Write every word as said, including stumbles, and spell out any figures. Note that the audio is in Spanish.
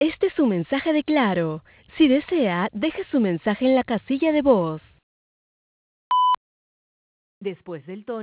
Este es su mensaje de Claro. Si desea, deje su mensaje en la casilla de voz. Después del tono,